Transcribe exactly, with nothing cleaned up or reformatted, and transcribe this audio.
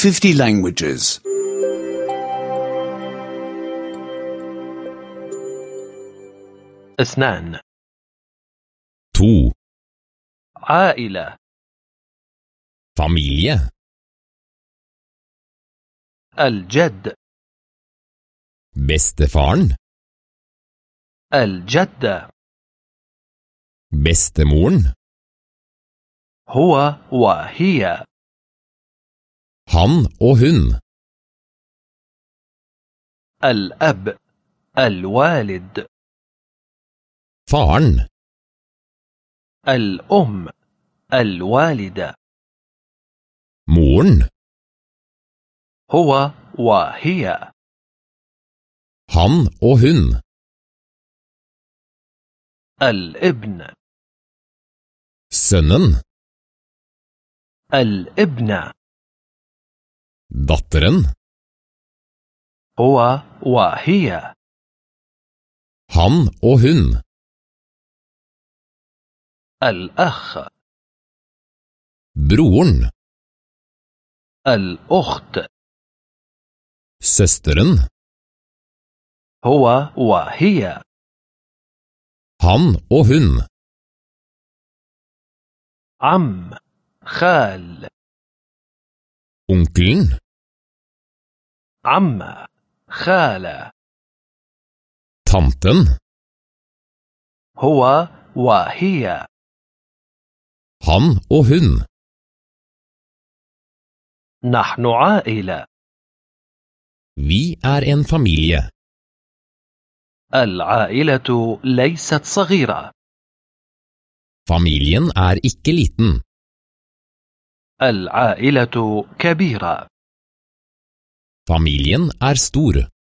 fifty languages. اثنان. To. عائلة. Familie. الجد. Bestefaren. الجدة. Bestemoren. هو وهي. Han og hun. الأب. الوالد. Faren. الأم. الوالدة. Moren. هو وهي. Han og hun. الابن. Sønnen. الابنة. Datteren. هو وهي. Han og hun. الأخ. Broren. الأخت. Søsteren. هو وهي. Han og hun. عم. خال. Onkelen. عمة. خالة. Tanten. هو وهي. Han og hun. نحن عائلة. Vi er en familie. العائلة ليست صغيرة. Familien er ikke liten. العائلة كبيرة. Familien er stor.